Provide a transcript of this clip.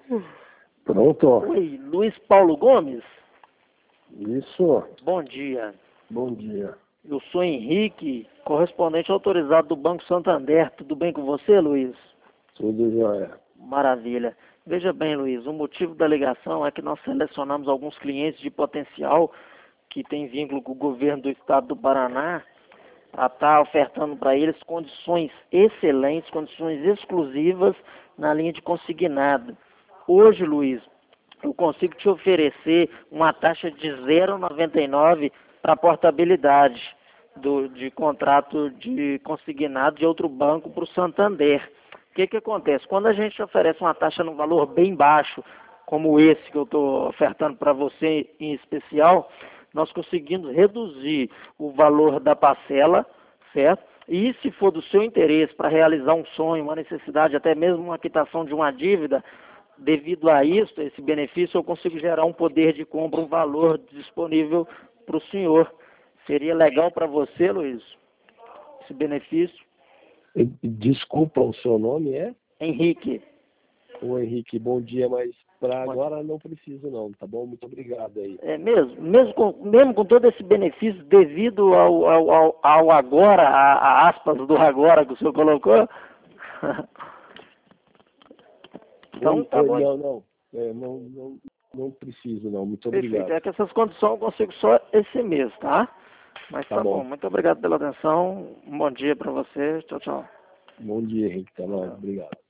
Pronto. Oi, Luiz Paulo Gomes? Isso. Bom dia. Bom dia. Eu sou Henrique, correspondente autorizado do Banco Santander. Tudo bem com você, Luiz? Tudo jóia. Maravilha. Veja bem, Luiz, o motivo da ligação é que nós selecionamos alguns clientes de potencial que têm vínculo com o governo do estado do Paraná para estar ofertando para eles condições excelentes, condições exclusivas na linha de consignado. Hoje, Luiz, eu consigo te oferecer uma taxa de 0,99 para portabilidade de contrato de consignado de outro banco para o Santander. O que acontece? Quando a gente oferece uma taxa num valor bem baixo, como esse que eu estou ofertando para você em especial, nós conseguimos reduzir o valor da parcela, certo? E se for do seu interesse para realizar um sonho, uma necessidade, até mesmo uma quitação de uma dívida, devido a isso, esse benefício, eu consigo gerar um poder de compra, um valor disponível para o senhor. Seria legal para você, Luiz, esse benefício? Desculpa, o seu nome é? Henrique. Ô Henrique, bom dia, mas para agora não preciso não, tá bom? Muito obrigado aí. É mesmo? Mesmo com todo esse benefício devido ao agora, a aspas do agora que o senhor colocou? Então tá bom. Não preciso não, muito Perfeito. obrigado. É que essas condições eu consigo só esse mês, tá? Mas Tá tá bom. bom. Muito obrigado pela atenção. Um bom dia para você. Tchau, tchau. Bom dia, Henrique, tá bom, obrigado.